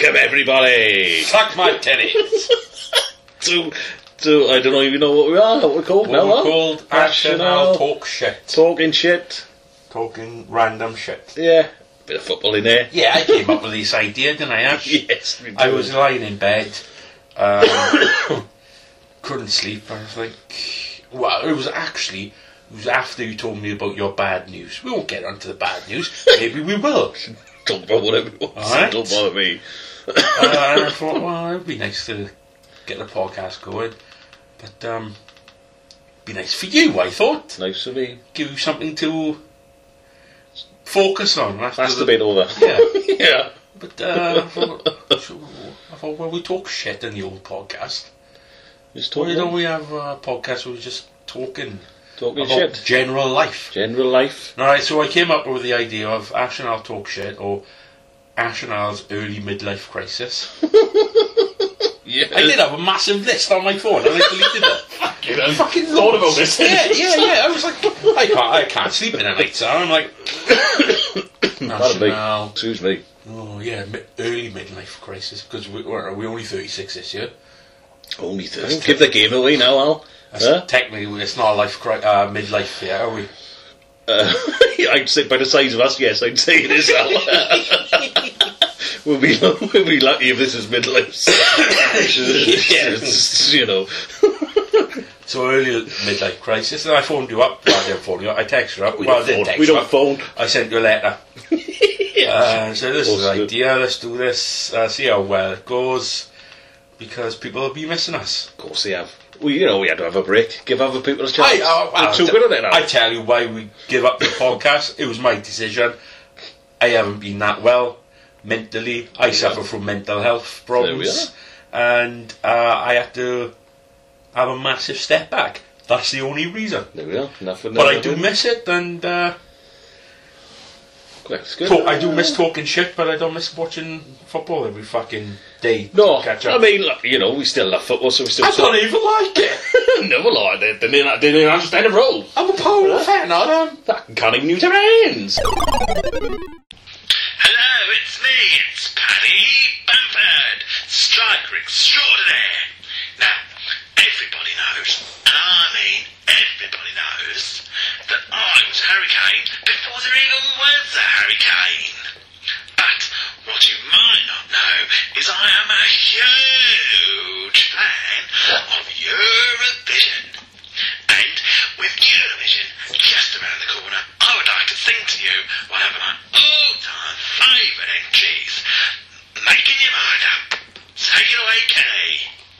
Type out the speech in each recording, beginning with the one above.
Welcome everybody! Suck my titties! to I don't even know what we are, what we're called now. We're called Arsenal Talk Shit. Talking shit. Talking random shit. Yeah. Bit of football in there. Yeah, I came up with this idea, didn't I, Ash? Yes, we did. I was lying in bed, couldn't sleep. I was like, well, it was after you told me about your bad news. We won't get onto the bad news. Maybe we will. Talk about whatever you want. Right. Don't bother me. And I thought, well, it would be nice to get the podcast going. But, be nice for you, I thought. Nice for me. Give you something to focus on. That's the bit over. Yeah. Yeah. But, I thought, well, we talk shit in the old podcast. Just Why talking. don't we have a podcast where we're just talking about Shit. general life? General life. Alright, so I came up with the idea of Ash and I'll talk shit, or Ash and I'll's early midlife crisis. Yeah. I did have a massive list on my phone and I deleted it. I fucking thought about this. Yeah. I was like, I can't sleep in the night, so I'm like, Pardon me. National. Excuse me. Oh yeah, early midlife crisis, because we're only 36 this year. Only 30. Give the game away now, Al. Technically, it's not a midlife yet, are we? I'd say by the size of us, yes, I'd say it is, Al. We'll be lucky if this is midlife. Yes. You know. So early midlife crisis, and I phoned you up. Well, I didn't phone you up. I texted you up. We don't phone. I sent you a letter. So this is the idea. Let's do this. See how well it goes, because people will be missing us. Of course they have. Well, you know, we had to have a break. Give other people a chance. We're too good at it now. I tell you why we give up the podcast. It was my decision. I haven't been that well mentally. I suffer from mental health problems, and I had to have a massive step back. That's the only reason. There we are. Nothing. But I do miss it, and that's good. I do miss talking shit, but I don't miss watching football every fucking day. No, catch up. I mean, look, you know, we still love football, so we still. I don't even like it. No, well, they didn't understand the rules. I'm a Polo fan, I don't. Fucking can't even use their hands. Hello, it's me, it's Paddy Bamford, striker extraordinaire. Now, everybody knows, and I mean everybody knows, that I was Harry Kane before there even was a Harry Kane. But what you might not know is I am a huge fan of Eurovision. And with Eurovision just around the corner, I would like to sing to you one of my all-time favourite entries, Making Your Mind Up. Take it away, Kenny.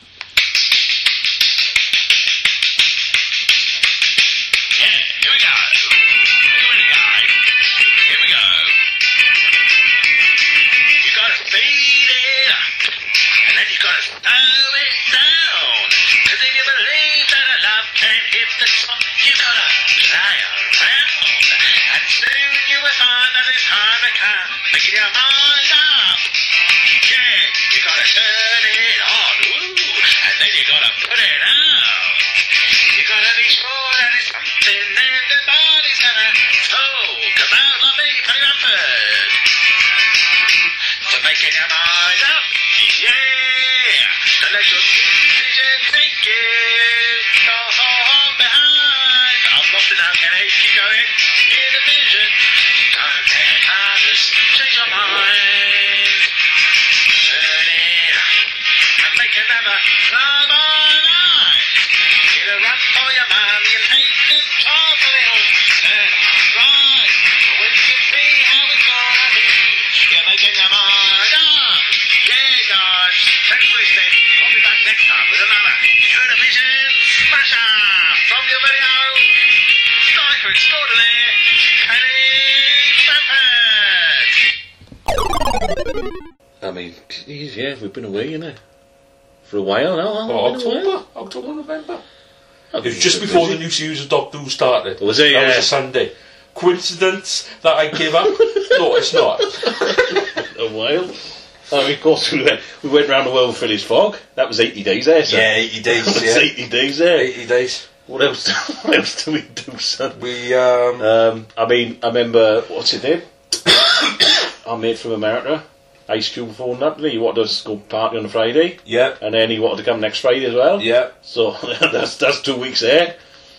Yeah, here we go. Are you ready, guys? Here we go. You gotta speed it up, and then you gotta slow it down. 'Cause if you believe that a love can hit the top, you gotta play around. And soon you will find that it's time to come, making your mind up. Yeah, you gotta turn it on, ooh, and then you gotta put it out. You gotta be sure that it's something everybody's gonna talk about, like me, Paddy Bamford. So making your mind up, yeah. Don't let your decision take you so far behind. I've lost it now, Kenny. Keep going. Hear the vision. Don't let others change your mind. Turn it up and make another fly by night. Get a run for your money and take control for the whole. Turn right. But when you see how it's gonna be, you're making your mind up. Yeah, guys. Thanks for listening. I'll be back next time with another Eurovision smasher from your very own striker extraordinaire, Paddy Bamford. I mean, geez, yeah, we've been away, for a while now. October, November. It It was just before the new series of Doctor Who started. Was it? That was Yeah. a Sunday. Coincidence that I gave up? No, it's not. A while. I mean, of course, we went round the world with Phileas Fogg. That was 80 days there, son. Yeah, 80 days. That was Yeah. 80 days there. 80 days. What else? What else do we do, son? We I mean, I remember what's his name? Our mate from America. Ice Cube phoned up. He wanted us to go party on a Friday, Yeah. and then he wanted to come next Friday as well. Yeah. So that's 2 weeks there.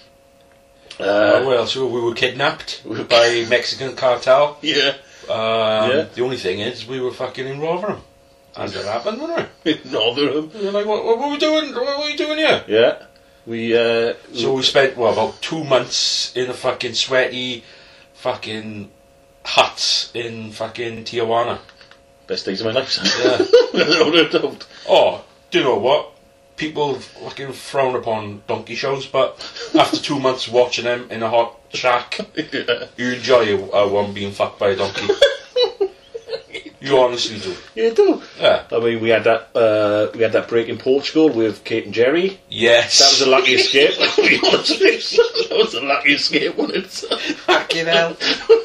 Well, so we were kidnapped by Mexican cartel. Yeah. The only thing is, we were fucking in Rotherham. As it happened, wasn't we? Rotherham. We were like, what were we doing? What were we doing here? Yeah. We. So we spent, about 2 months in a fucking sweaty fucking huts in fucking Tijuana. Best days of my life. Yeah. No doubt. Oh, do you know what? People fucking frown upon donkey shows, but after 2 months watching them in a hot shack, Yeah. you enjoy one being fucked by a donkey. You honestly do. You do. Yeah. I mean, we had that break in Portugal with Kate and Jerry. Yes. That was a lucky escape. I'll be honest with you. That was a lucky escape, wasn't it? Fucking hell.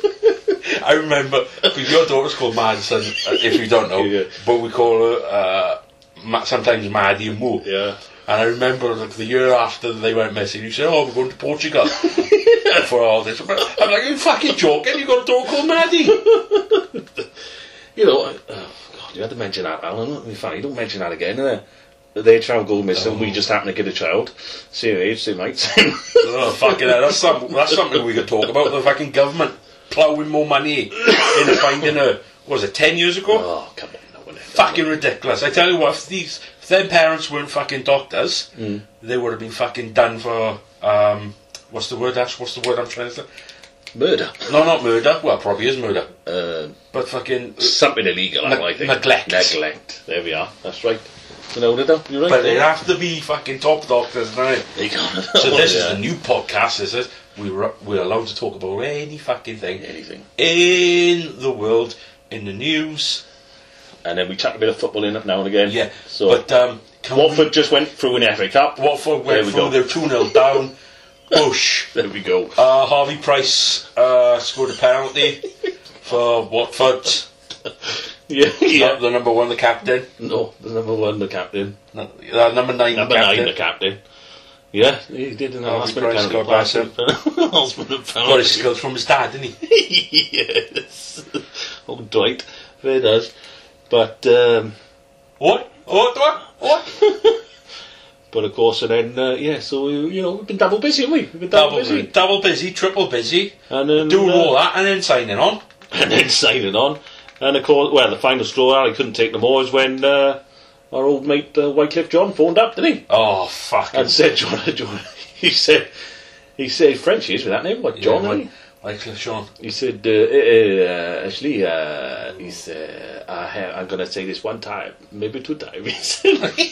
I remember, because your daughter's called Madison, if you don't know, Yeah. but we call her sometimes Maddie and Moo. Yeah. And I remember the year after they went missing, you said, "Oh, we're going to Portugal for all this." I'm like, "Are you fucking joking? You got a dog called Maddie?" You know, oh God, you had to mention that, Alan. It'd be funny. Don't mention that again, innit? Their child go missing, we just happen to get a child. Same age, same height, same... Oh, fucking hell. That's something we could talk about. The fucking government ploughing more money into finding a, what was it, 10 years ago? Oh, come on. No, Fucking ridiculous. I tell you what, if their parents weren't fucking doctors, they would have been fucking done for, what's the word, Ash? What's the word I'm trying to say? Murder. No, not murder. Well, probably is murder. But fucking... Something illegal, I think. Neglect. Neglect. There we are. That's right. You know, you're right. But they have to be fucking top doctors now. They can't. So this is the new podcast, this is. We're allowed to talk about any fucking thing. Anything. In the world, in the news. And then we chuck a bit of football in it now and again. Yeah. So, But, Watford just went through an FA Cup. Watford There went we through, go. they're 2-0 down. Bush. There we go. Harvey Price scored a penalty for Watford. Yeah. Not the number one, the captain. No, the number one, the captain. No, number 9, Number the 9, captain. the captain. Yeah, he did in the Harvey last minute Price, penalty. God bless him. Last minute Got penalty. his skills from his dad, didn't he? Yes. Oh, Dwight. There does. But, What? but of course, and then, so, we've been double busy, haven't we? We've been Double busy, triple busy. And then, Doing all that and then signing on. And then signing on. And of course, well, the final straw, I couldn't take no more, is when our old mate Wycliffe John phoned up, didn't he? Oh, fucking... And said, John, he said French he is with that name, what, John, isn't he? Wycliffe Sean. He said, actually, he said, I'm going to say this one time, maybe 2 times.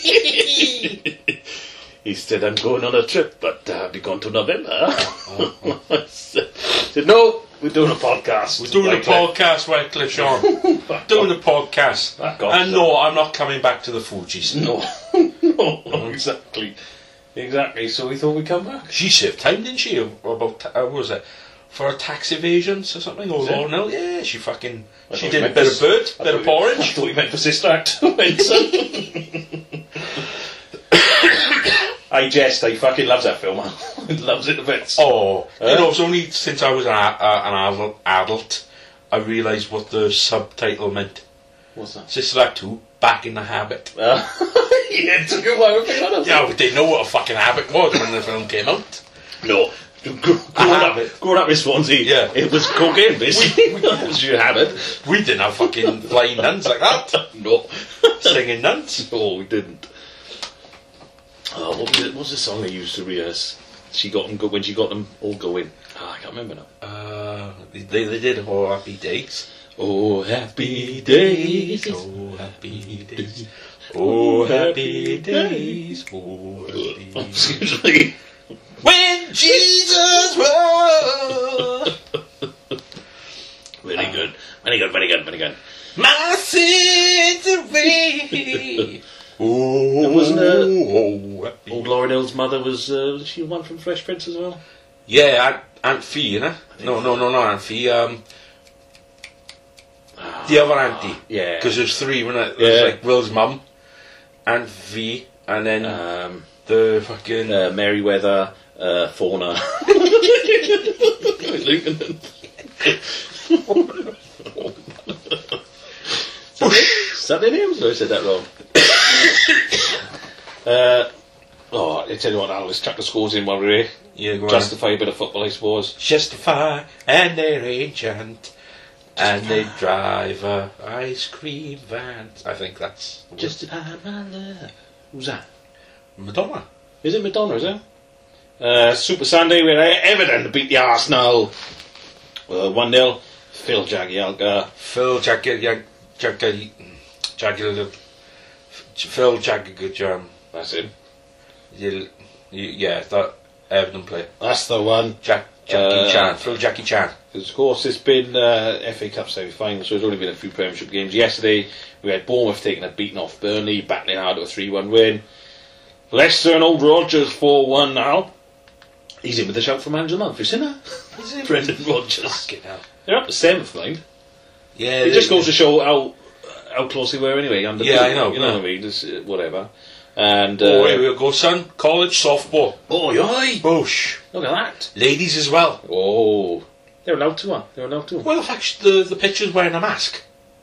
He said, I'm going on a trip, but I'll be gone to November. I said, no, we're doing a podcast. We're doing a podcast, Wycliffe Sean. Doing a podcast. And no, I'm not coming back to the Fugees. No, exactly. So we thought we'd come back. She served time, didn't she? About, what was it? For a tax evasions or something? Or Law Nil? Yeah, she fucking... She did a bit of bird, bit of I porridge. thought you meant for Sister Act. I jest, I fucking loves that film. I loves it to bits. Oh, it's only since I was an adult I realised what the subtitle meant. What's that? Sister Act 2, Back in the Habit. Yeah, it took a while to figure that out. Yeah, but they know what a fucking habit was when the film came out. No. Growing up in Swansea, Yeah. it was cocaine, basically. That was your habit. We didn't have fucking flying nuns like that. No. Singing nuns. No, we didn't. Oh, what was the song they used to rehearse? She got them when she got them all going. I can't remember now. They did Oh Happy Days. Oh, happy days. Oh happy days. Oh happy days. Oh happy days. Excuse me. When Jesus was Very good. Very good. my sins away. Oh, Wasn't happy. Old Lauryn Hill's mother was she one from Fresh Prince as well? Yeah, Aunt Fee, you know? No, Aunt Fee. The other auntie. Yeah. Because there's 3, wasn't it? Yeah. There's like Will's mum, Aunt Fee, and then the fucking... Merryweather, Fauna. Is that their names? Or I said that wrong. I tell you what, Al, let's chuck the scores in while we're here. Yeah, go on. Justify a bit of football, I suppose. Justify, and they're ancient, and they drive a ice cream van. I think that's the word. Justify my love. Who's that? Madonna. Is it Madonna, is it? Super Sunday, we had Everton to beat the Arsenal. 1-0. Phil Jagielka. Phil Jagielka. That's him. Yeah, that Everton play. That's the one. Jackie Chan. Phil Jackie Chan. Because, of course, it's been FA Cup semi-final, so there's only been a few Premiership games. Yesterday, we had Bournemouth taking a beating off Burnley, battling hard to a 3-1 win. Leicester and Old Rodgers 4-1 now. He's in with the shout for Manager of the Month, you seen that? Is it? Brendan Rodgers. Fucking hell. They're up to 7th, mind. Yeah, It just goes to show how close they were anyway. Under Yeah, I know, You know yeah. what I mean? Just, whatever. And here we go, son. College softball. oi! Boosh. Look at that. Ladies as well. Oh, they're allowed to, They're allowed to. Well, actually, the pitcher's wearing a mask.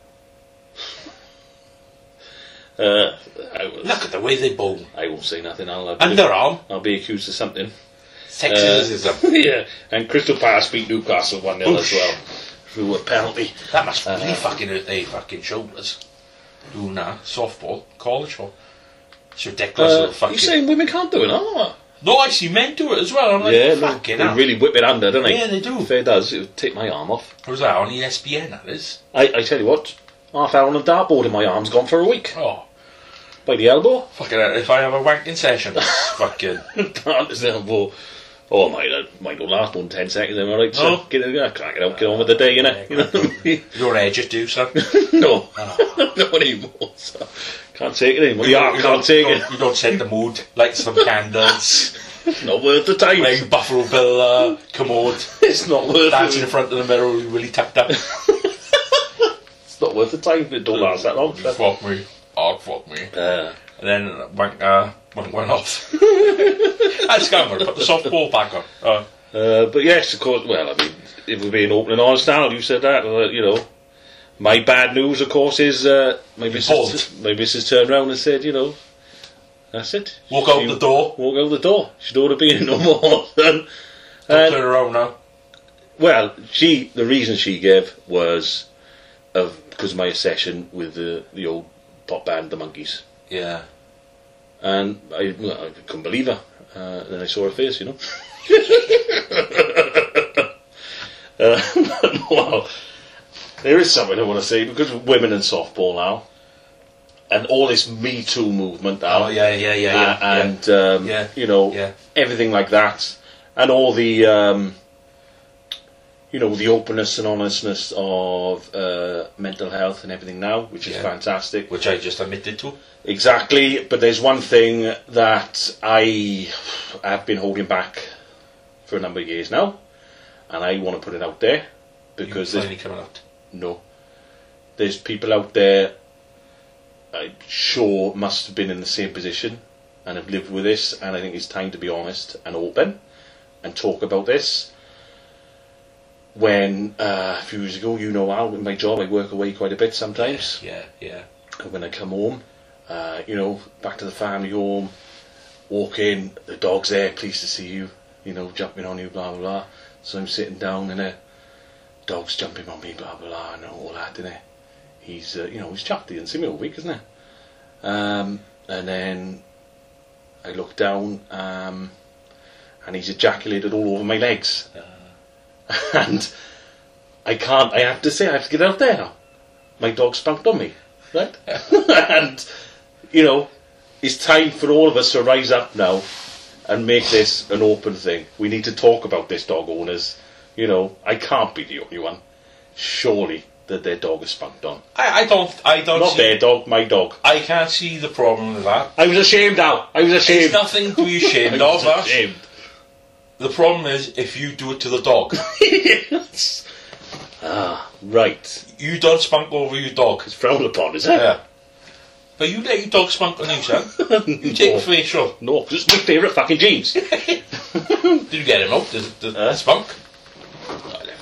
Look at the way they bowl. I won't say nothing. Underarm. I'll be accused of something. Sexism. Yeah, and Crystal Palace beat Newcastle 1-0 as well through a penalty. That must really fucking hurt their fucking shoulders. Doing that. Softball. College ball. It's ridiculous. Little fucking... You saying women can't do it? Oh, No, I see men do it as well. I'm like, yeah, fucking they hell. really whip it under, don't they? Yeah, they do. If it does, it would take my arm off. Who's that on ESPN? That is. I tell you what, half hour on a dartboard and my arm's gone for a week. Oh, By the elbow. fucking hell. If I have a wanking session, that's fucking. Can't his elbow. Oh, might not last more than 10 seconds, am I right? So No. crack it out, get on with the day, innit? You know what I mean? Your edge it do, son. No, not anymore. So. Can't take it anymore. Yeah, can't take it. You don't set the mood. Light some candles. Not worth the time. Play Buffalo Bill commode. It's not worth Dancing in it. front of the mirror, really tucked up. It's not worth the time. It don't last that long. Fuck me. Oh, fuck me. And then wank went off. I just can't put the softball back on. But yes, of course. Well, I mean, if we're being open and honest now, you said that. You know, my bad news, of course, is my missus turned around and said, you know, that's it. Walk out the door. Walk out the door. She don't want to be in no more. Don't turn around now. Well, the reason she gave was because of my session with the old pop band, the Monkees. Yeah. And I couldn't believe her. Then I saw her face, you know. Well, there is something I want to say, because of women in softball now, and all this Me Too movement now. Oh, yeah. And, Yeah. you know, Yeah. everything like that. And all the, you know, the openness and honestness of mental health and everything now, which is fantastic. Which I just admitted to. Exactly, but there's one thing that I have been holding back for a number of years now, and I want to put it out there, because You're finally coming out. No, there's people out there I'm sure must have been in the same position and have lived with this, and I think it's time to be honest and open and talk about this. When a few years ago, you know, Al, with my job, I work away quite a bit sometimes. Yeah. And when I come home, you know, back to the family home, walk in, the dog's there, pleased to see you, you know, jumping on you, blah, blah, blah. So I'm sitting down and the dog's jumping on me, blah, blah, blah, and all that, isn't it? He's, you know, he's chuffed, he didn't see me all week, isn't it? And then I look down, and he's ejaculated all over my legs. And I have to say, I have to get out there now. My dog spunked on me, right? And, you know, it's time for all of us to rise up now and make this an open thing. We need to talk about this, dog owners. You know, I can't be the only one. Surely that their dog is spunked on. I don't Not see, their dog, my dog. I can't see the problem with that. I was ashamed, Al. I was ashamed. There's nothing to be ashamed I of. was ashamed. The problem is if you do it to the dog. Yes. Ah, right. You don't spunk over your dog. It's frowned upon, is it? Yeah. But you let your dog spunk on you, son. You take the facial. No, 'cause it's my favourite fucking jeans. Did you get him out? The spunk? Oh,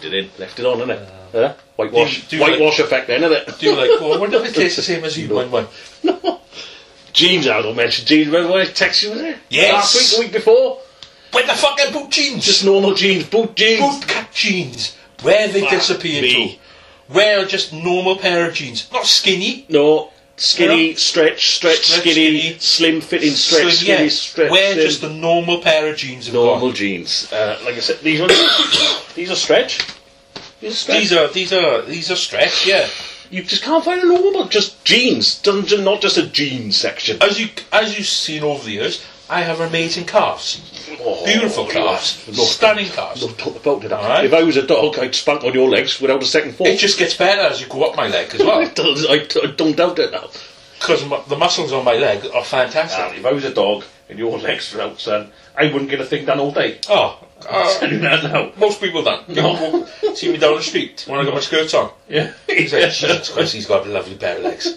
left it in, left it on, innit? Whitewash, do you whitewash effect then, isn't it? Do you like, oh, I wonder if it tastes the same as you, one? No. Jeans, I don't mention jeans. Remember when I texted you, was it? Yes. Last week, the week before? When the fucking boot jeans? Just normal jeans, boot jeans. Boot cut jeans. Where they Fuck disappeared me. to. Wear just normal pair of jeans. Not skinny. No. Skinny, Yeah. stretch, skinny, slim fitting, stretch, Slim, skinny, yeah. stretch. Wear slim. just a normal pair of jeans. and normal go on. jeans. Like I said, these ones, these are stretch. These are stretch. These are stretch, yeah. You just can't find a normal, just jeans. Not just a jeans section. As you've seen over the years, I have amazing calves. Oh, Beautiful calves. Stunning calves. No talk about it. Alright. If I was a dog, I'd spunk on your legs without a second thought. It just gets better as you go up my leg as well. I don't doubt it now. Because the muscles on my leg are fantastic. If I was a dog and your legs were out, son, I wouldn't get a thing done all day. Oh, I'm telling you that now. most people don't. No. See me down the street when I got my skirts on. Yeah. He's like, Jesus Christ, he's got a lovely pair of legs.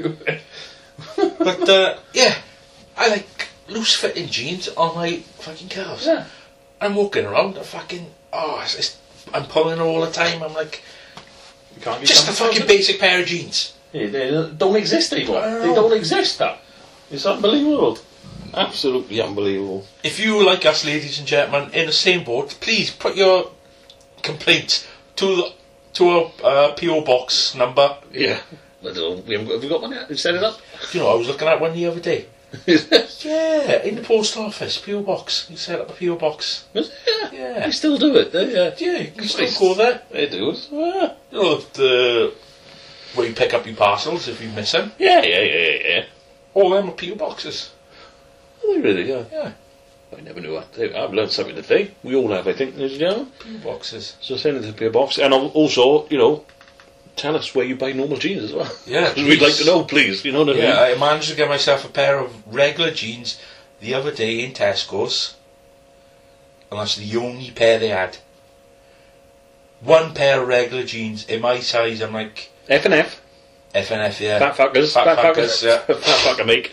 But, yeah, I like loose-fitting jeans on my fucking calves. Yeah. I'm walking around, I'm pulling her all the time. I'm like, You can't get just a something fucking else. basic pair of jeans. Yeah, they don't exist anymore. I know. They don't exist now. It's unbelievable. Absolutely unbelievable. If you, like us, ladies and gentlemen, in the same boat, please put your complaints to our P.O. box number. Yeah. I don't know. Have we got one yet? Have you set it up? You know, I was looking at one the other day. Yeah, in the post office, P.O. box. You set up a P.O. box. Yeah. Yeah. They still do it. Yeah. Yeah, you can still go there. They do. Yeah. You know, where you pick up your parcels if you miss them. Yeah. All them are P.O. boxes. Are they really? Yeah. Yeah, I never knew that. I've learned something today. We all have, I think, ladies and gentlemen. P.O. boxes. So send it to the box. And also, tell us where you buy normal jeans as well. Yeah, 'Cause we'd like to know, please. You know what I mean? Yeah, I managed to get myself a pair of regular jeans the other day in Tesco's. And that's the only pair they had. One pair of regular jeans in my size. I'm like, F&F. FNF, yeah. Fat fuckers. Fat fuckers, yeah. Fat fucker make.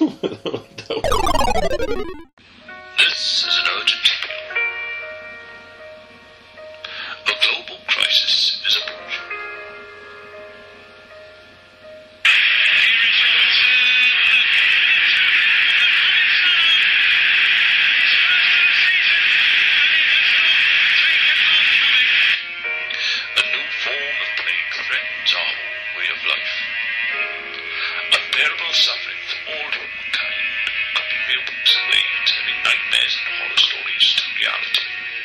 This is an urgent appeal. A global crisis is approaching. A new form of plague threatens our whole way of life. Unbearable suffering for all humankind could be mere weeks away, turning nightmares and horror stories to reality.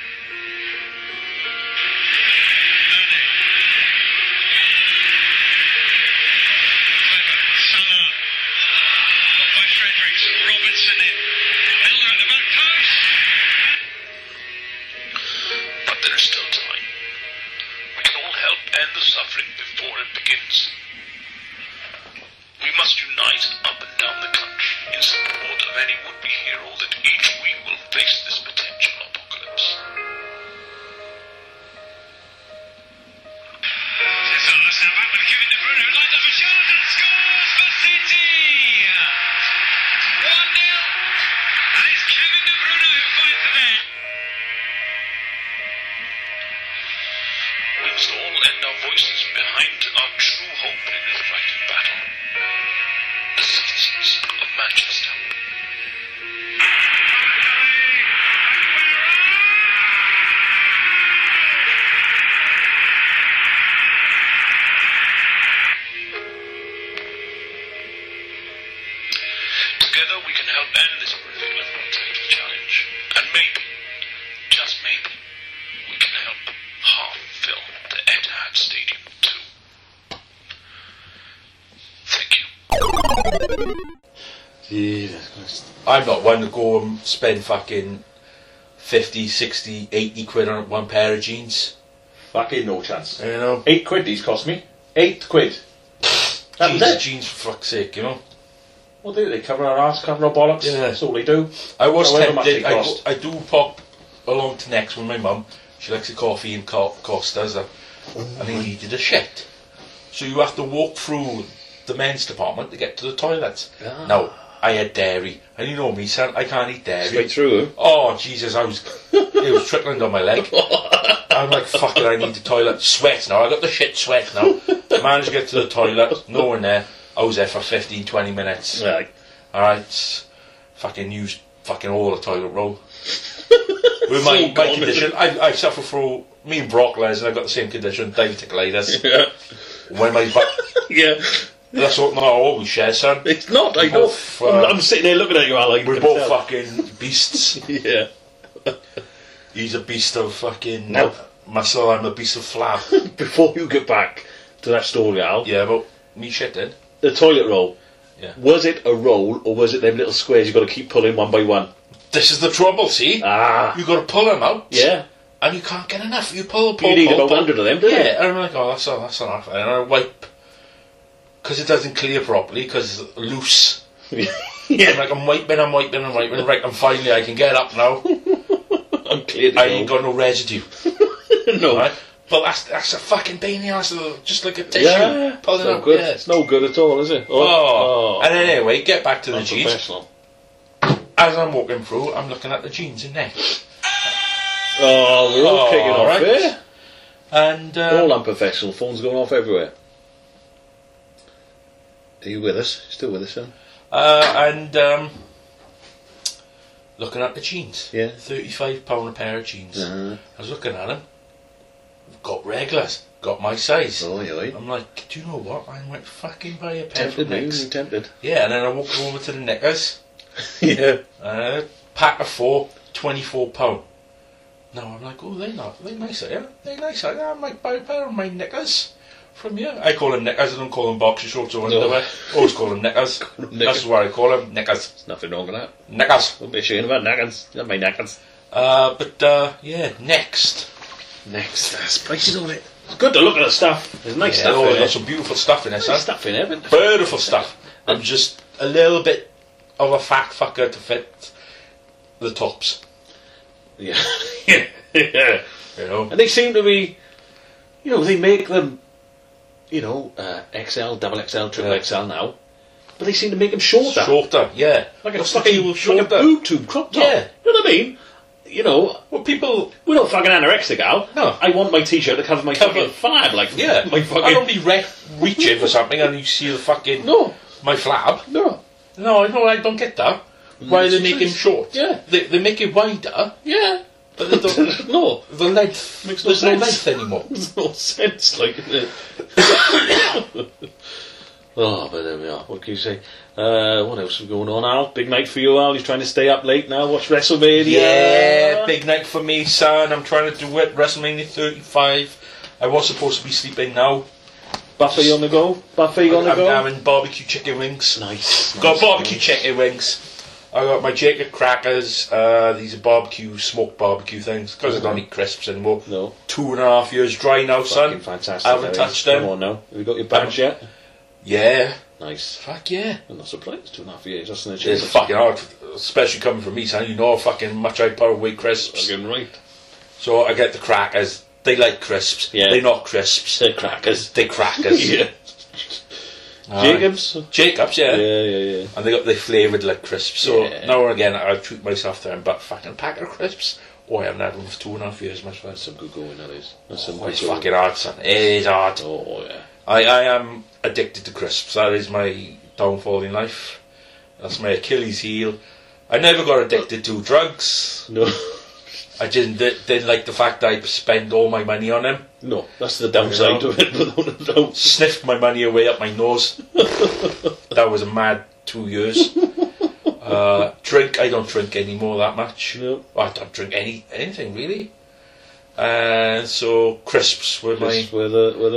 Summer, got by Fredericks, Robertson in. Miller at the back post. But there is still time. We can all help end the suffering before it begins. We must unite up and down the country in support of any would-be hero that each week will face this potential apocalypse. Listen, back with Kevin De Bruyne, who lines up a shot and scores for City! 1-0, and it's Kevin De Bruyne who finds the net. We must all lend our voices behind our true hope in this fighting battle. The citizens of Manchester. Together we can help end this horrific title challenge. And maybe, just maybe, we can help half fill the Etihad Stadium too. Thank you. Jesus Christ. I'm not one to go and spend fucking 50, 60, 80 quid on one pair of jeans. Fucking no chance. You know? £8 these cost me. £8. That was it. Jeans for fuck's sake, you know? What do they cover our ass, cover our bollocks? Yeah. That's all they do. I was However much tempted. they cost. I do pop along to Next with my mum. She likes a coffee and Costas, and they needed a shit. So you have to walk through the men's department to get to the toilets. Ah. Now, I had dairy, and you know me, son, I can't eat dairy. Straight through. Oh Jesus, I was It was trickling down my leg. I'm like, fuck it, I need the toilet. Sweat now. I got the shit sweat now. Managed to get to the toilet. No one there. I was there for 15, 20 minutes. Right. Alright. Fucking used fucking all the toilet roll. With my gone, condition, I suffer from... Me and Brock Lesnar, I've got the same condition. Diverticulitis. Yeah. When my back... Yeah. That's what all we share, son. It's not, I know. Both, I'm sitting there looking at you, Al. We're both fucking beasts. Yeah. He's a beast of fucking Now- muscle, I'm a beast of flab. Before you get back to that story, Al, Yeah, but me shitting. the toilet roll. Yeah. Was it a roll or was it them little squares you got to keep pulling one by one? This is the trouble, see? Ah. You got to pull them out. Yeah. And you can't get enough. You pull. You need about 100 of them, don't you? Yeah, and I'm like, oh, that's enough. And I wipe. Because it doesn't clear properly, because it's loose. I'm Yeah. like, I'm wiping. Right, and finally I can get up now. I'm clear. I ain't got no residue. No. Right? But that's a fucking pain in the ass, just like a tissue. Yeah. Pulling It's no up, good. yeah. It's no good at all, is it? Oh. And then anyway, get back to the jeans. Unprofessional. As I'm walking through, I'm looking at the jeans and neck. Oh, we're all kicking off right. here. And All unprofessional. Phones going off everywhere. Are you with us? Still with us, son? looking at the jeans. Yeah. £35 a pair of jeans. Uh-huh. I was looking at them. Got regulars. Got my size. Oi, oi. I'm like, do you know what? I might fucking buy a pair Tempted, from me. Next. You tempted. Yeah, and then I walked over to the knickers. Yeah. Pack of 4, £24. No, I'm like, oh, they're nice, yeah? They're nice, yeah? I might buy a pair of my knickers from you. I call them knickers, I don't call them boxer shorts or underwear. Always call them knickers. That's what I call them, knickers. There's nothing wrong with that. Knickers. Don't be ashamed about knackers. Not my knackers. Yeah, next. Next. Spices on it. It's good to look at the stuff. There's nice stuff Oh, in there's there. some beautiful stuff in there, Nice son. stuff in there, but... Beautiful stuff. I'm just a little bit of a fat fucker to fit the tops. Yeah. Yeah. Yeah. You know? And they seem to be, they make them, XL, double XL, triple Yeah. XL now, but they seem to make them shorter. Shorter, yeah. Like a What's the fucking deal with like shorter? a boob tube crop top. Yeah. You know what I mean? Well, people... We're not fucking anorexic, Al. No. I want my t-shirt to cover my fucking flab, like Yeah. my fucking... I don't be reaching for something and you see the fucking... No. My flab. No. No, I don't get that. Why it's they make him true. short? Yeah. They make it wider, Yeah. but they don't... No. The length... Makes no There's no sense. length anymore. Makes no sense, like... Oh, but there we are. What can you say? What else is going on, Al? Big night for you, Al. You're trying to stay up late now, watch WrestleMania. Yeah, big night for me, son. I'm trying to do it. WrestleMania 35. I was supposed to be sleeping now. Buffet on the go? Buffet on the I'm go? having barbecue chicken wings. Nice. Got nice, barbecue nice. chicken wings. I got my Jacob crackers. These are barbecue, smoked barbecue things. Because I don't eat crisps anymore. No. 2.5 years dry now, Fucking son. fantastic. I haven't Harry. touched them. Come on now. Have you got your badge yet? Yeah. Nice. Fuck yeah. I'm not surprised. 2.5 years. That's an It's achievement. fucking hard, especially coming from me, son. You know how fucking much I put away crisps. Fucking right. So I get the crackers. They like crisps. Yeah. They're not crisps. They're crackers. They're crackers. Yeah. Aye. Jacobs? Jacobs, yeah. Yeah. And they flavoured like crisps. So Yeah. now and again, I treat myself to but fucking packet of crisps. Oh, I haven't had one for 2.5 years, my friend. That's some good going, that is. That's some Oh, good it's going. fucking hard, son. It is hard. Oh, yeah. I am addicted to crisps. That is my downfall in life. That's my Achilles heel. I never got addicted to drugs. No. I didn't like the fact that I spend all my money on them. No, that's the downside to it, without a doubt. Sniffed my money away up my nose. That was a mad 2 years. Drink, I don't drink anymore that much. No. I don't drink anything really. And so crisps were my... Just with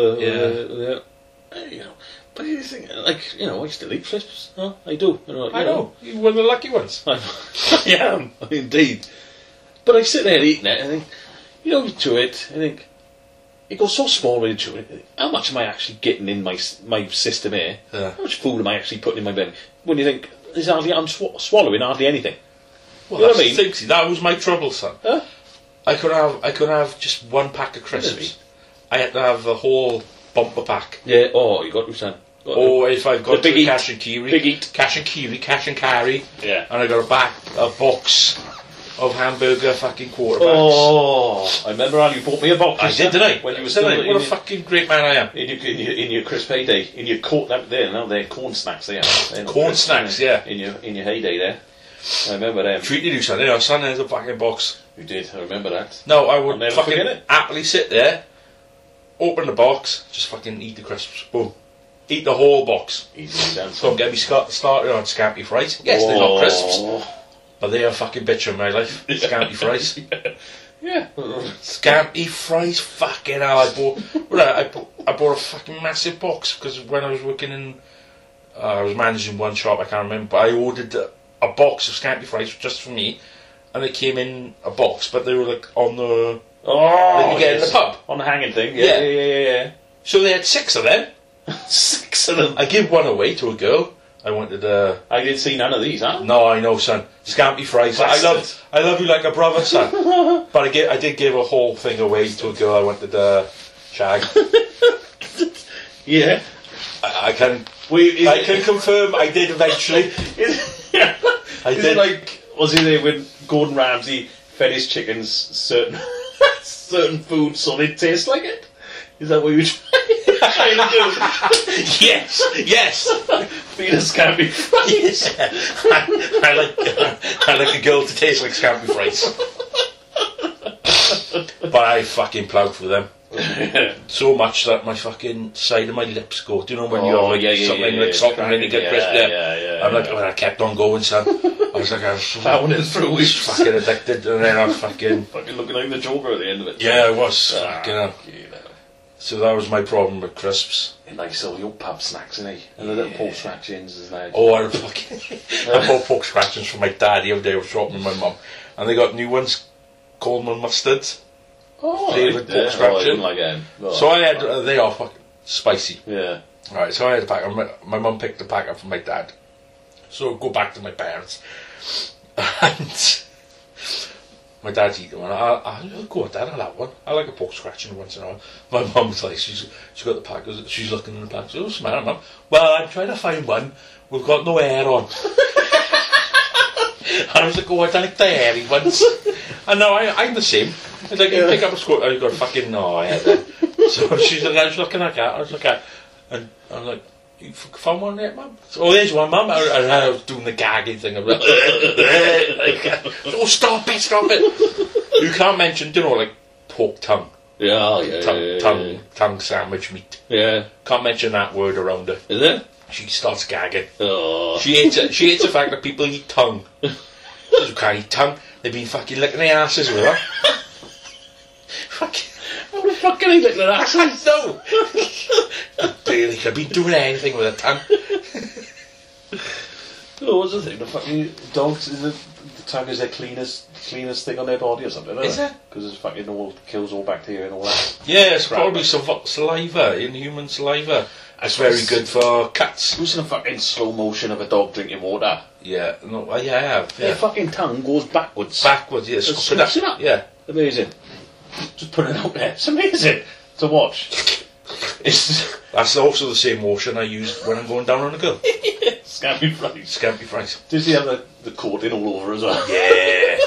a but you think, I still eat crisps. Huh? I do. I know, you were the lucky ones. I am, indeed. But I sit there eating it and think, you chew it, and think, it goes so small when you chew it. How much am I actually getting in my system here? Yeah. How much food am I actually putting in my belly? When you think, I'm swallowing hardly anything. Well, You know that's what I mean? the thing, see, that was my trouble, son. Huh? I could have just one pack of crisps. Really? I had to have the whole bumper pack. Yeah, you got to, son. Or if I've got The big to eat. cash and carry, Big eat. cash and carry, Yeah. and I got a box of hamburger fucking quarterbacks. Oh, I remember how you bought me a box. I did, didn't I? When you were Didn't still I? in What a your- fucking great man I am. in your crisp heyday, in your corn there, now they're corn snacks. They are They're not Corn crisps, snacks, are they? yeah. In your heyday there. I remember them. Treated you, son. You know, son, there's a fucking box. You did. I remember that. No, I I'll would never fucking forget it. happily sit there, open the box, just fucking eat the crisps. Boom. Eat the whole box. Easy done. Don't get me started on scampi fries. Yes, they're not crisps, but they are fucking bitch in my life. Scampi fries. Yeah. Scampi fries, fucking hell! I bought a fucking massive box because when I was working in, I was managing one shop. I can't remember. But I ordered a box of scampi fries just for me, and it came in a box. But they were like on the Oh, you get in the pub. On the hanging thing. Yeah. Yeah. So they had 6 of them. 6 of them. I gave one away to a girl. I wanted I didn't see none of these, huh? No, I know, son. Scampi fries. Bastard. I love you like a brother, son. But I did give a whole thing away to a girl I wanted to shag. Yeah. I can Wait, I can confirm I did eventually. Is I it did. like, was it there when Gordon Ramsay fed his chickens certain certain food so they taste like it? Is that what you were trying to Yes. do? Feed us scampi fries. I like a girl to taste like scampi fries. But I fucking ploughed through them. So much that my fucking side of my lips go. Do you know when you have like something like salt and vinegar crisp? I'm like, I kept on going, son. I was like, I was Pounding through was it. fucking addicted, and then I was fucking Looking like the Joker at the end of it. yeah, I was fucking hell. You know. So that was my problem with crisps. Nice all your pub snacks, innit? And the little pork scratchings, isn't it? Oh, I fucking I bought pork scratchings from my dad the other day. I was shopping with my mum, and they got new ones, Coleman mustards. Oh, flavoured pork I scratching. didn't like them. Oh, So I had they are fucking spicy. yeah. Alright, so I had a pack. My mum picked the pack up from my dad. So I go back to my parents, and my dad's eating one. I'll go with that. I'll have one. I like a pork scratching once in a while. My mum's like, she's got the pack. She's looking in the pack. So, what's the matter, mum? Well, I'm trying to find one. We've got no hair on. And I was like, oh, I don't like the hairy ones. And now I'm the same. It's like, you pick up a squat, you got fucking no hair there. So she's like, I was looking at that. I was looking at, and I'm like, you found one yet, mum? Oh, there's one, mum. And I was doing the gagging thing. I was like, oh, stop it. You can't mention, do you know, like pork tongue. Tongue sandwich meat. Yeah. Can't mention that word around her. Is it? She starts gagging. Oh. She hates it. She hates the fact that people eat tongue. You can't eat tongue. They've been fucking licking their asses with her. Fucking. How the fuck can he lick their ass? I know. They could be doing anything with a tongue. Oh, what's the thing? The fucking dogs, the tongue is their cleanest thing on their body or something, Is it? Because it's fucking kills all bacteria and all that. Yeah, it's Crap. probably saliva, inhuman saliva. It's very good for cuts. Who's in a fucking slow motion of a dog drinking water? Yeah, no, yeah, I have. Their Yeah. fucking tongue goes backwards. Backwards, yeah. Just smash it up. Yeah. Amazing. Just put it out there. It's amazing to watch. It's That's also the same motion I use when I'm going down on a girl. scampi fries. Scampi fries. Does he have the coating all over as well? Yeah.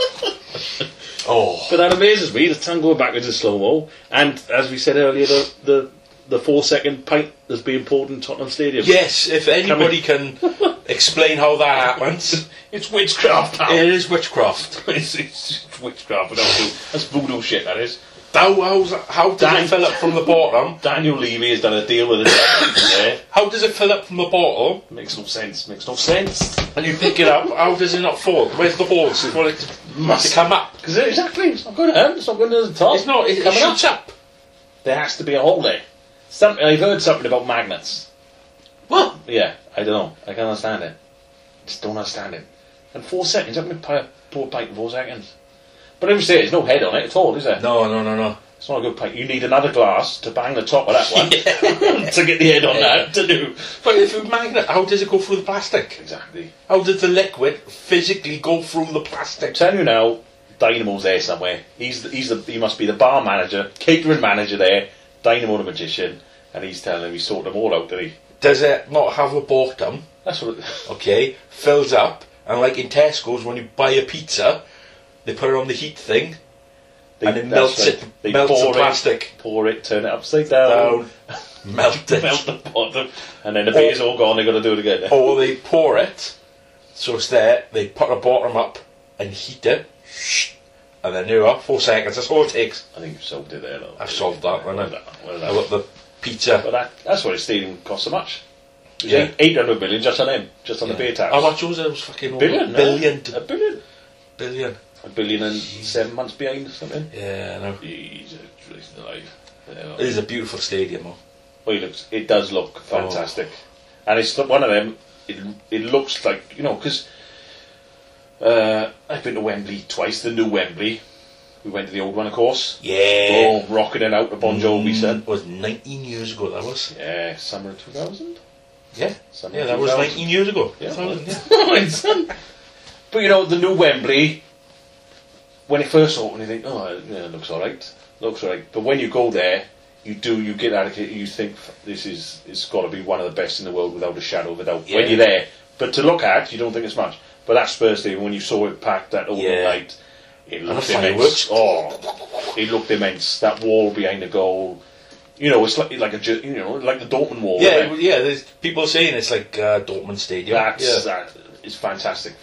Oh. But that amazes me. The tongue going backwards in slow mo, and as we said earlier, the 4-second pint that's being poured in Tottenham Stadium. Yes, if anybody can explain how that happens, It's witchcraft. Pal. it is witchcraft. It's witchcraft. But that's voodoo shit. That is. How does it fill up from the bottom? Daniel Levy has done a deal with it. Yeah. How does it fill up from the bottom? Makes no sense. Makes no sense. And you pick it up, how does it not fall? Where's the holes for it to come up? Because exactly, it's not going to It's not going to the top. It's not, it coming shoots up. There has to be a hole there. I've heard something about magnets. What? Yeah, I don't know. I can't understand it. Just don't understand it. And 4 seconds, how can you pour a pint in 4 seconds? But as you say, there's no head on it at all, is there? No. It's not a good pint. You need another glass to bang the top of that one to get the head on that to do. But if a magnet, how does it go through the plastic? Exactly. How does the liquid physically go through the I'm plastic? telling you now, Dynamo's there somewhere. He must be the bar manager, catering manager there, Dynamo the magician, and he's telling him he's sorted them all out, did he? Does it not have a bottom? That's what it, Okay, fills up, and like in Tesco's when you buy a pizza, they put it on the heat thing, and it that's melts right. it, They melts the pour plastic Pour it, turn it upside down, melt it. melt the bottom, and then the beer's all gone, they've got to do it again. Or they pour it, so it's there, they put the bottom up and heat it, and then you are 4 seconds, that's all it takes. I think you've solved it there, though. I've solved that, Well haven't done, I? well I done. got the pizza. But that's why the stadium cost so much. It was Yeah. 800 million just on them, just on the beer tax. How much was it? It was fucking Billion, billion. A billion. Billion. A billion and 7 months behind or something. Yeah, I know. Jesus, Christ alive. Yeah. It is a beautiful stadium, though. Well, it does look fantastic. And it's one of them, it looks like, because I've been to Wembley twice, the new Wembley. We went to the old one, of course. Yeah. All rocking it out to Bon Jovi, son. It was 19 years ago, that was. Yeah, summer of 2000. Yeah. Summer Yeah, of that was 2000. 19 years ago. Yeah. 2000, yeah. Right, son. But the new Wembley, when it first opened, you think, it looks alright. Looks alright. But when you go there, you get out of it, you think it's got to be one of the best in the world without a shadow of a doubt. Yeah. When you're there. But to look at, you don't think it's much. But that Spurs Stadium, when you saw it packed that opening night, it looked the immense. fireworks. Oh, it looked immense. That wall behind the goal. It's like like the Dortmund wall. Yeah, isn't it? yeah. There's people saying it's like Dortmund Stadium. That is fantastic.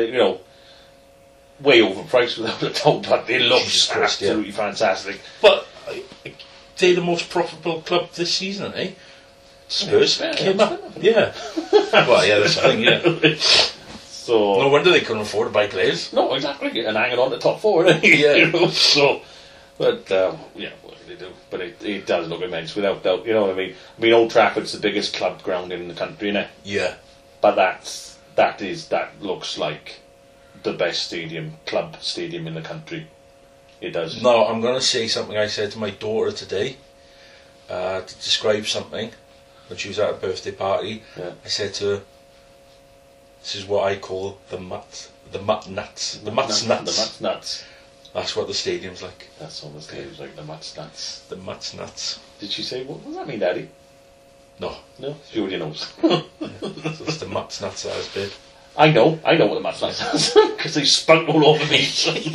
Way overpriced without a doubt, but it looks Jesus Christ, absolutely fantastic. But they're the most profitable club this season, eh? Spurs came up. Yeah. Well, yeah, that's the thing, yeah. So No wonder they couldn't afford to buy players. no, exactly, and hanging on to top four, isn't it? Yeah. But what can they do? But it does look immense, without doubt. You know what I mean? I mean, Old Trafford's the biggest club ground in the country, innit? Yeah. But that looks like the best club stadium in the country. It does. No, I'm going to say something I said to my daughter today to describe something when she was at a birthday party. Yeah. I said to her, "This is what I call the mutt nuts. The mutt's nuts. The Mutt's nuts. That's what the stadium's like. That's almost it. It was like the Mutt's nuts. The mutt's nuts. Did she say, what does that mean, Daddy? No, No? She already knows. so it's the mutt's nuts that is big. I know what the Mutt's nuts is. Because they spunk all over me.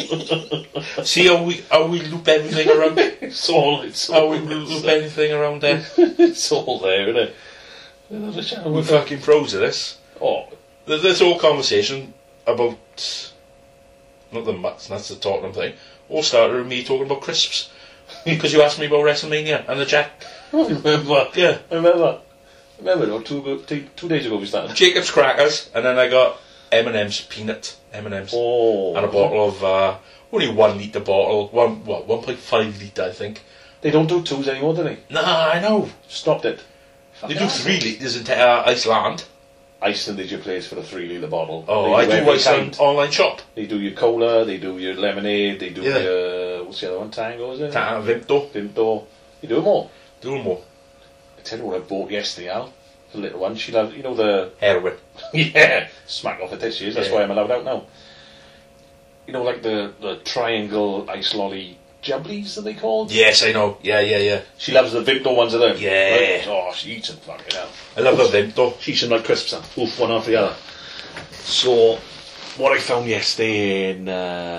See how we loop everything around. It's all How we loop anything around there. it's all there, isn't it? We're fucking pros at this. Oh, This whole conversation about not the mutt's nuts, the Tottenham thing, all started with me talking about crisps because you asked me about WrestleMania and the Jack. I remember. Yeah. I remember. No, 2 days ago we started. Jacob's crackers, and then I got M&M's peanut M&M's Oh. and a bottle of only 1 litre bottle, 1.5 litre I think. They don't do 2s anymore, do they? Nah, I know. Stopped it. They do 3 litres in Iceland. Iceland is your place for the 3 litre bottle. Oh, I do every Iceland kind. online shop. They do your cola, they do your lemonade, they do Yeah. your, what's the other one, Tango, is it? Vimto. Vimto. You do them all. Do them all. I tell you what I bought yesterday, Al. The little one. She loves, the... Heroin. Yeah, smack off her tits she is. That's Yeah. why I'm allowed out now. Like the triangle ice lolly jubblies, that they called? Yes, I know. Yeah. She loves the Vimto ones of them. Yeah. Right? Oh, she eats them fucking hell. I love the Vimto. She eats them like crisps, son. Oof, one after the other. So, what I found yesterday in...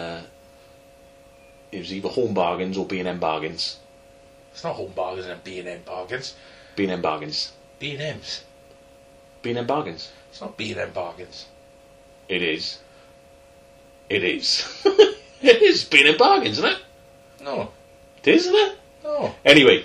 it was either Home Bargains or B&M Bargains. It's not Home Bargains and B&M Bargains. B&M Bargains. B&M's. B&M Bargains. It's not B&M Bargains. It is. It is. It is B&M Bargains, isn't it? No. It is, isn't it? No. Anyway,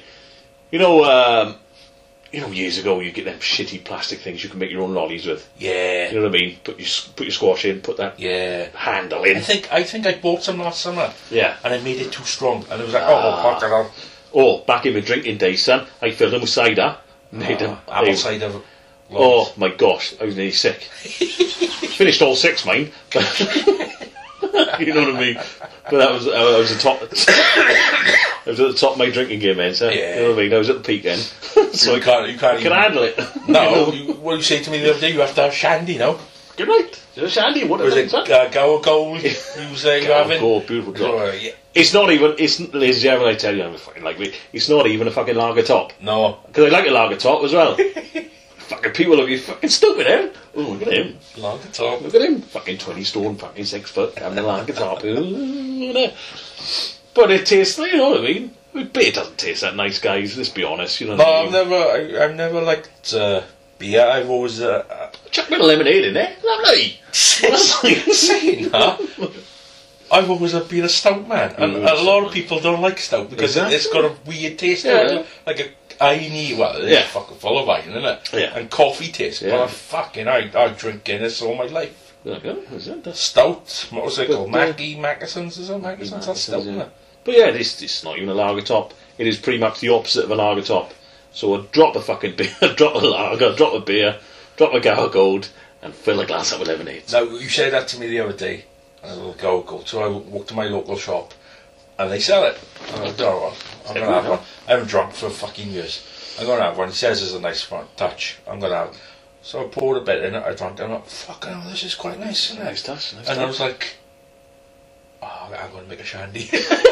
years ago you get them shitty plastic things you can make your own lollies with. Yeah. You know what I mean? Put your squash in, put that Yeah. handle in. I think I bought some last summer. Yeah. And I made it too strong. And it was like, fuck it up. Oh, back in my drinking days, son, I filled them with cider. Made them. Apple cider. Oh my gosh, I was nearly sick. Finished all 6, mine. You know what I mean? But I was at the top. I was at the top of my drinking game then, so Yeah. you know what I mean? I was at the peak then. So you can't I can even... handle it. No, what you say to me the other day, you have to have shandy, no? Good night. Shandy, what Was is it it? son? Gower Gold you say you're having? Gold, beautiful drop. Oh, yeah. It's not even, ladies and gentlemen, I tell you, I'm fucking like me. It's not even a fucking lager top. No. Because I like a lager top as well. Fucking people look fucking stupid, eh? Oh, look at him. Lager top. Look at him. Fucking 20 stone, fucking 6 foot, having a lager top. Ooh, but it tastes, you know what I mean? Beer doesn't taste that nice, guys. Let's be honest. You know what I mean? I've never liked beer. I've always chuck a bit of lemonade in there. Lovely. saying that. I've always been a stout man, and a lot of people don't like stout because it's got a weird taste. Yeah. Like a irony. Well, it's fucking full of iron, isn't it? Yeah. And coffee taste. Yeah. But I drink Guinness all my life. That's Stout. What was it But, called? Mackesons or something? Mackesons. That's stout, isn't it? But yeah, this is not even a lager top. It is pretty much the opposite of a lager top. So a drop of fucking beer, a drop of lager, a drop of beer, drop of Gower Gold, and fill a glass up with lemonade. Now, you said that to me the other day. And I go. So I walked to my local shop, and they sell it. And I thought, oh, well, I'm going to have one. I haven't drunk for fucking years. I'm going to have one. He says it's a nice touch. I'm going to have it. So I poured a bit in it. I drank it. I'm like, fucking hell, this is quite nice, isn't it? Nice touch. I was like, oh, I'm going to make a shandy.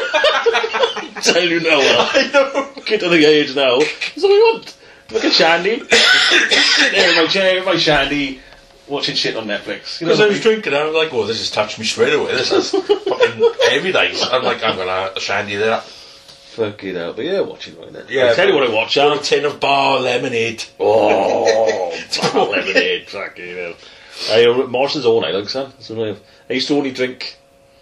Tell you now, I know. get to the age now. That's what we want. Look at shandy. Sit there in my chair, with my shandy, watching shit on Netflix. You know Because I was drinking, I was like, oh, this has touched me straight away. This is fucking every day. I'm like, I'm going to have a shandy there. Fuck it out. But yeah, watching right now. Yeah, I'll tell you what I watch. A tin of bar lemonade. Oh, bar lemonade. Fucking hell. Morrison's all night, like son. I used to only drink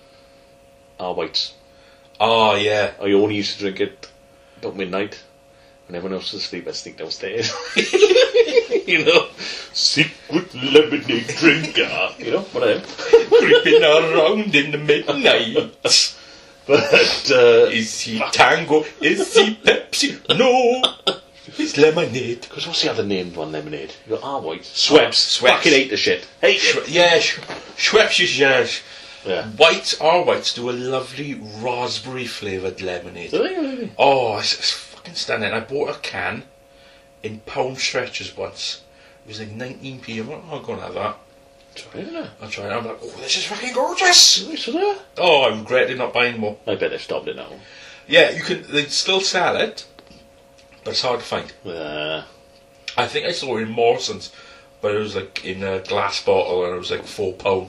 whites. Oh, yeah. I only used to drink it about midnight. When everyone else was asleep, I'd sneak downstairs. You know, secret lemonade drinker. You know, whatever. Creeping around in the midnight. But Is he tango? Is he Pepsi? No, it's lemonade. because what's the other named one lemonade? You got white. Schweppes. Schweppes. Fucking hate the shit. Hate it. Yeah, Schweppes is yes. Yeah. Whites do a lovely raspberry flavoured lemonade. Do they really? Oh, it's fucking stunning. I bought a can in pound stretches once. It was like 19p. I'm like, oh, I'm going to have that. Sorry, isn't it? I tried it. I'm like, oh, this is fucking gorgeous. Nice, isn't it? Oh, I regretted not buying more. I bet they've stopped it now. Yeah, you can. They still sell it, but it's hard to find. I think I saw it in Morrison's, but it was like in a glass bottle, and it was like £4.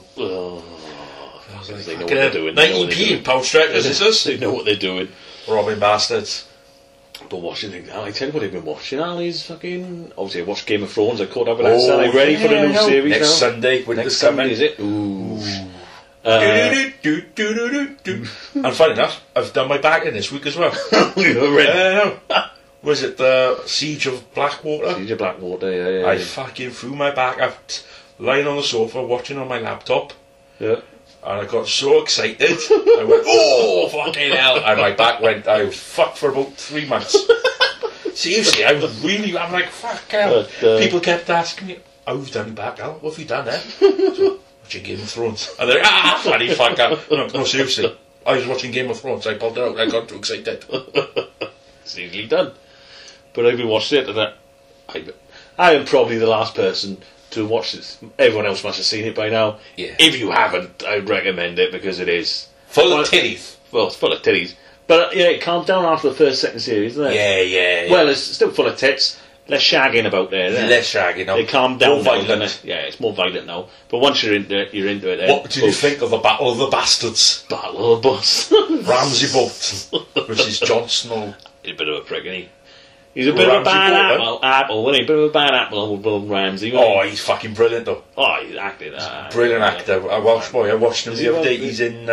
I was like, They know what they're doing. 19p in pound stretches, is this? They know what they're doing. Robbing bastards. But watching, I tell you what I've been watching, Ali's fucking... Obviously I watched Game of Thrones, I caught up with that. Oh, Are you ready for the new series next now? Sunday, with Next the Sunday, is it? Ooh. And funny enough, I've done my backing this week as well. You're ready? Was it the Siege of Blackwater? Siege of Blackwater, yeah. I fucking threw my back out, lying on the sofa, watching on my laptop. Yeah. And I got so excited, I went, oh, fucking hell. And my back went, I was fucked for about 3 months. Seriously, I'm like, fuck hell. But, People kept asking me, how have you done your back, Al? What have you done, So, watching Game of Thrones. And they're like, funny fuck, Al. No, seriously. I was watching Game of Thrones, I pulled it out, I got too excited. It's easily done. But I've been watching it, and I am probably the last person to watch this. Everyone else must have seen it by now. Yeah. If you haven't, I'd recommend it because it is Full of titties. Well, it's full of titties, but yeah, it calmed down after the second series, isn't it? Yeah. Well, it's still full of tits. Less shagging about there. Isn't it? Less shagging. They calmed down. More now, violent. isn't it? Yeah, it's more violent now. But once you're into it, then. What did you think of the Battle of the Bastards? Battle of the Boss. Ramsay Bolton versus Jon Snow. He's a bit of a prick, isn't he? He's a bit of a bad apple, isn't he? A bit of a bad apple with Bill Ramsey. Oh, he's fucking brilliant though. Oh, he's acting. Brilliant actor. A Welsh boy. I watched him the other day. He's in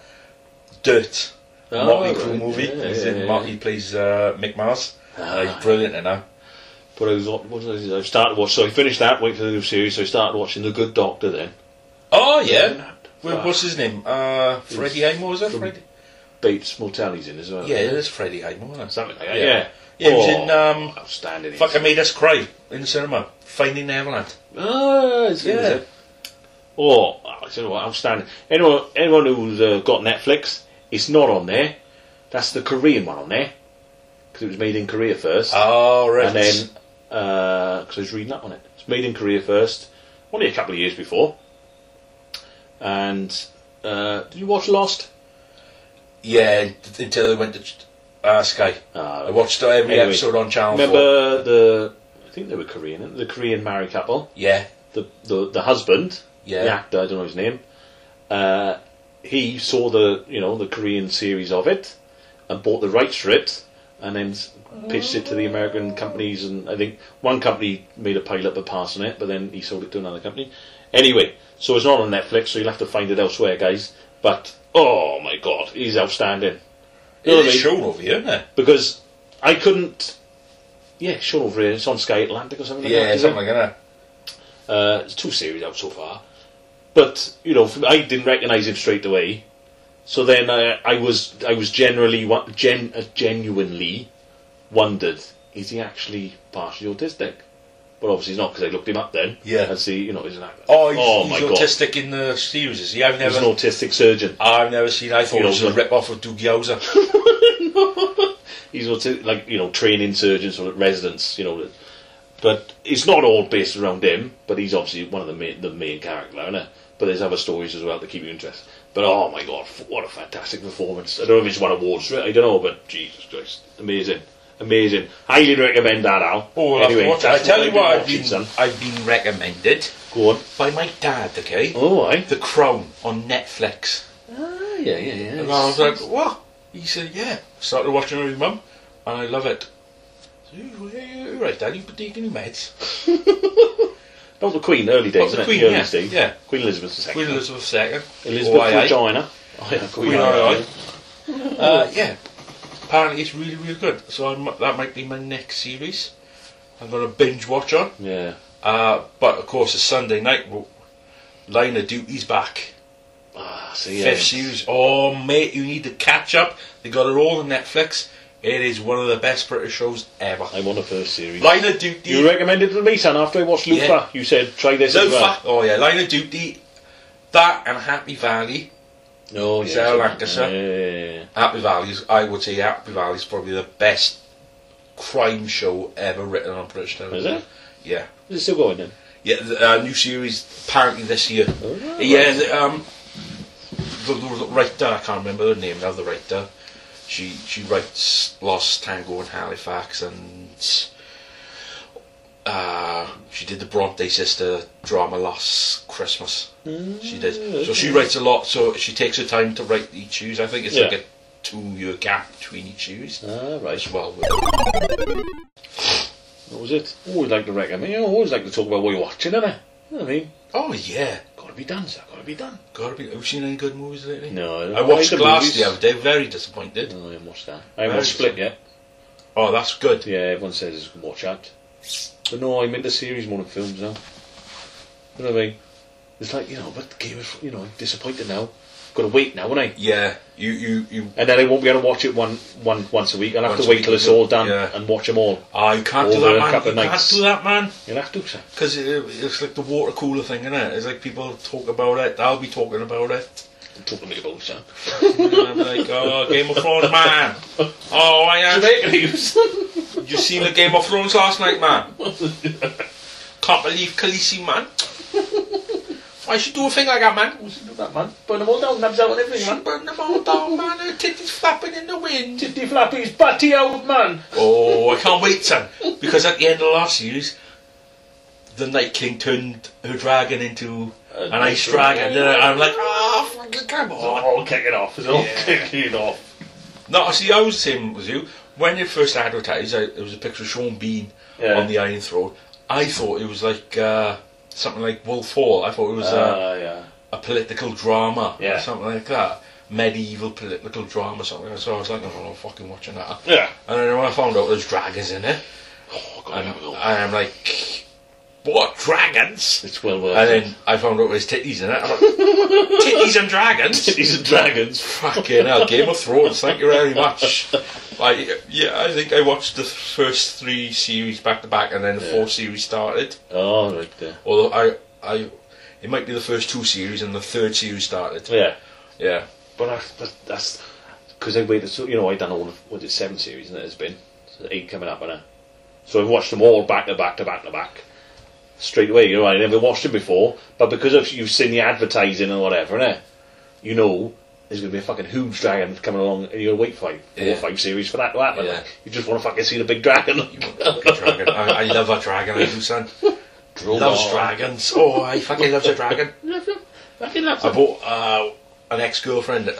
Dirt. Motley Crue movie. He plays Mick Mars. He's brilliant in that. But I started watching. So I finished that. Wait for the new series. So I started watching The Good Doctor then. Oh yeah. What's his name? Freddie Highmore, was it? Freddie Bates Motel he's in as well. Yeah, it is Freddie Highmore. Isn't it? Something like that. Yeah. Yeah, he was in outstanding. Fuck, I Made Us Cry in the cinema. Finding Neverland. It's good, is it? Oh, I don't know what, outstanding. Anyone who's got Netflix, it's not on there. That's the Korean one on there. Because it was made in Korea first. Oh, right. And then, because I was reading up on it. It's made in Korea first. Only a couple of years before. And, did you watch Lost? Yeah, until they went to Sky. I watched every episode on Channel 4. Remember think they were Korean. The Korean married couple. Yeah. The husband, Yeah. the actor, I don't know his name. He saw the Korean series of it and bought the rights for it, and then pitched it to the American companies. And I think one company made a pilot but passed on it, but then he sold it to another company. Anyway, so it's not on Netflix, so you'll have to find it elsewhere, guys. But oh my God, he's outstanding. You know It what I is mean? shown over here, isn't it? Because I couldn't. Yeah, shown over here. It's on Sky Atlantic or something like that. Yeah, isn't something it? like that. There's 2 series out so far, but I didn't recognise him straight away. So then I was genuinely wondered, is he actually partially autistic? But obviously he's not, because I looked him up then. Yeah. And see, he's an actor. Oh, he's my God, autistic in the series, is he? he's an autistic surgeon. I've never seen. I thought it was a rip-off of Doogie Howser. He's autistic, training surgeons or residents, But it's not all based around him. But he's obviously one of the main character, isn't it? But there's other stories as well to keep you interested. But oh my God, what a fantastic performance! I don't know if he's won awards for it. I don't know, but Jesus Christ, amazing. Highly recommend that, Al. Oh, anyway, I tell you what, son. I've been recommended Go on. by my dad. Okay. Oh, aye. The Crown on Netflix. Ah, yeah. And I was like, what? He said, yeah. Started watching it with his mum, and I love it. So, you're right, Dad, you've been taking your meds. Not the Queen, early days, Oh, the isn't Queen, it? The yeah. early days. Yeah. Queen Elizabeth II. Queen Elizabeth II. Elizabeth Oh, aye, aye. Regina. Oh, yeah, Queen Aye, Aye. yeah. Apparently it's really, really good. So that might be my next series. I'm going to binge watch on. Yeah. But of course, it's Sunday night. Line of Duty's back. Ah, see, 5th series. Oh, mate, you need to catch up. They got it all on Netflix. It is one of the best British shows ever. I'm on the first series. Line of Duty. You recommended it to me, son, after I watched Lufa. Yeah. You said, try this as well. Oh, yeah, Line of Duty. That and Happy Valley. Oh, Is yeah. that Lancashire? Yeah. Happy Valley, I would say Happy Valley is probably the best crime show ever written on British television. Is it? Yeah. Is it still going then? Yeah, the new series apparently this year. Oh, Yeah, the writer, I can't remember the name now, the writer. She writes Lost Tango in Halifax, and she did the Bronte sister drama Last Christmas. She did. So she writes a lot, so she takes her time to write each series. I think it's like a 2-year gap between each series. Ah, right. As well. What was it? Always like to recommend. Always like to talk about what you're watching, innit? You know what I mean? Oh yeah. Gotta be done, sir. Gotta be done. Have you seen any good movies lately? No. I watched like Glass movies. the other day, very disappointed. No, I haven't watched that. I haven't watched Split yet. Oh, that's good. Yeah, everyone says you can watch that. But no, I'm into series more than films now. You know what I mean? It's like, but the Game of, I'm disappointed now. Got to wait now, haven't I? Yeah, you. And then I won't be able to watch it once a week. I'll have Once to a wait week, till it's all done yeah. and watch them all. Oh, you can't do Over that, a man. couple of You can't nights. do that, man. You'll have to, sir. Because it's like the water cooler thing, isn't it? It's like people talk about it. I'll be talking about it. Talk to me about it, sir. And I'll be like, oh, Game of Thrones, man. Oh, I am. You seen the Game of Thrones last night, man? Can't believe Khaleesi, man. Why should do a thing like that, man? What's do that, man? Burn them all down, nabs out and everything, man. Burn them all down, man. Her titties flapping in the wind. Titty flappies, batty out, man. Oh, I can't wait, son. Because at the end of the last series, the Night King turned her dragon into an ice dragon. And I'm like, oh, fucking come It's on. all kicking off. It's all kicking off. No, see, I was the same as you. When it first advertised, it was a picture of Sean Bean on the Iron Throne. I thought it was like something like Wolf Hall. I thought it was a political drama or something like that. Medieval political drama or something. So I was like, I'm not fucking watching that. Yeah. And then when I found out there's dragons in it, Oh, God, and I'm like, what, dragons? it's well worth And it. then I found out there's titties in it. I'm like, titties and dragons? Titties and dragons. Fucking hell, Game of Thrones, thank you very much. I think I watched the first 3 series back to back, and then the 4th series started. Oh, right there. Although it might be the first 2 series and the 3rd series started. Yeah. Yeah. But that's because I waited. So I done all of 7 series, and it has been so 8 coming up, and so I've watched them all back to back to back to back straight away. I never watched them before, but because of you've seen the advertising and whatever, innit? there's going to be a fucking huge dragon coming along, and you're going to wait 4 or 5 series for that to happen. Yeah. Like, you just want to fucking see the big dragon. Dragon. I love a dragon, I do, son. Loves dragons. Oh, I fucking loves a dragon. Fucking loves I it. bought an ex-girlfriend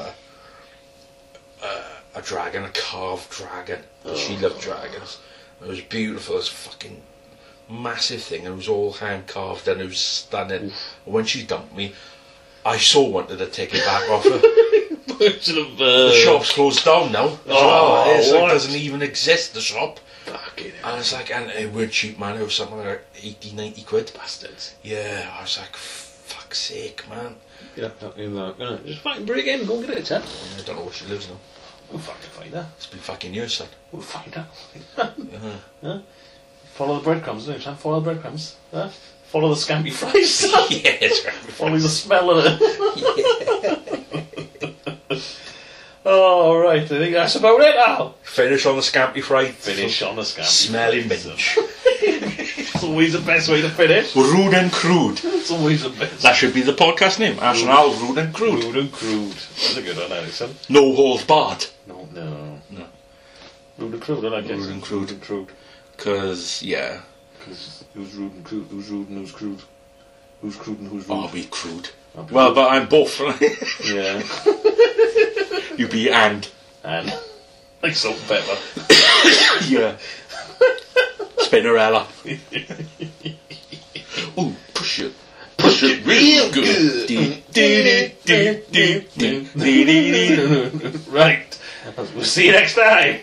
a dragon, a carved dragon. She loved dragons. It was beautiful. It was a fucking massive thing. It was all hand carved and it was stunning. And when she dumped me, I so wanted to take it back off her. The shop's closed down now. It doesn't even exist, the shop. Fucking And it's like, and it were cheap, man. It was something like 80, 90 quid. bastards. Yeah, I was like, fuck's sake, man. Yeah, just fucking bring it in, go and get it, son. I don't know where she lives now. We'll fucking find her. It's been fucking years, son. We'll find her. Huh? Follow the breadcrumbs, don't you, son? Follow the breadcrumbs. Huh? Follow the scampi fries. Yes, Follow the smell of it. Oh, right. I think that's about it now. Finish on the scampy fry. Finish on the scampi. Smelly minge. It's always the best way to finish. Rude and crude. It's always the best. That should be the podcast name. Arsenal, Rude and Crude. Rude and crude. That's a good one, Alison. No holds barred. No. Rude and crude, I like it. Rude and crude. Rude and crude. Because, yeah. Because who's rude and crude? Who's rude and who's crude? Who's crude and who's rude? I'll be crude. I'll be Well, but I'm both. Yeah. You be and. And like salt and pepper. Yeah. Spinnerella. Ooh, push it. Push it real good. Right. We'll see you next time.